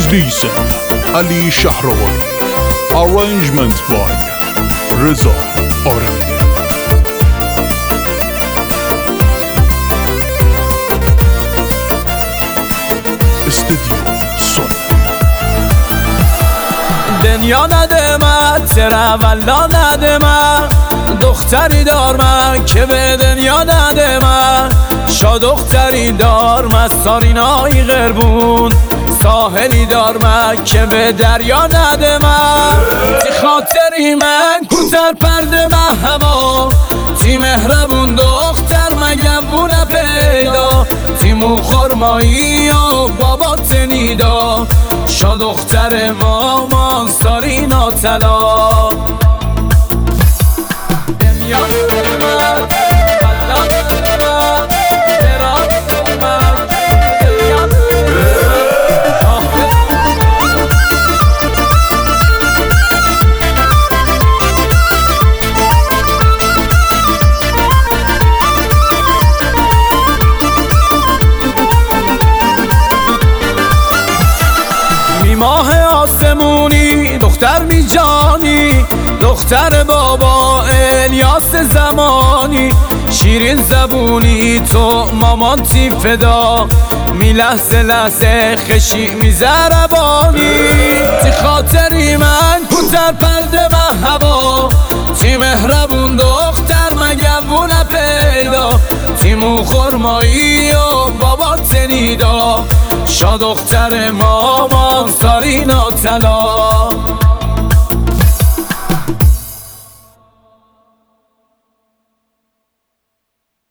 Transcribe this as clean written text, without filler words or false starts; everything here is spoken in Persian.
Listen Ali Shahrawali. Arrangement by Reza Arabide. استديو سون. دنیا نده من تر اولا نده من، دختری دار من که به دنیا نده من. شا دختری دار من سارینای غربون، ساحلی دار من که به دریا نده من. تی خاطری من کوتر پرده به هوا، تی مهربون دختر مگم بونه پیدا. تی مو خرمایی و بابا تنیدا، شا دختر مامان سارینا طلا. دنیا نده من الله نده من، درام من دنیا ماه آسمونی دختر بی جانی، دختر بابا الیاس زمانی. شیرین زبونی تو مامان تی فدا، می لحظه لحظه خشی می زربانی. تی خاطری من کوتر پرده به هوا، تی مهربون دختر مگم بونه پیدا. تی مو خرمایی و بابا تنیدا، شا دختر مامان سارینا طلا.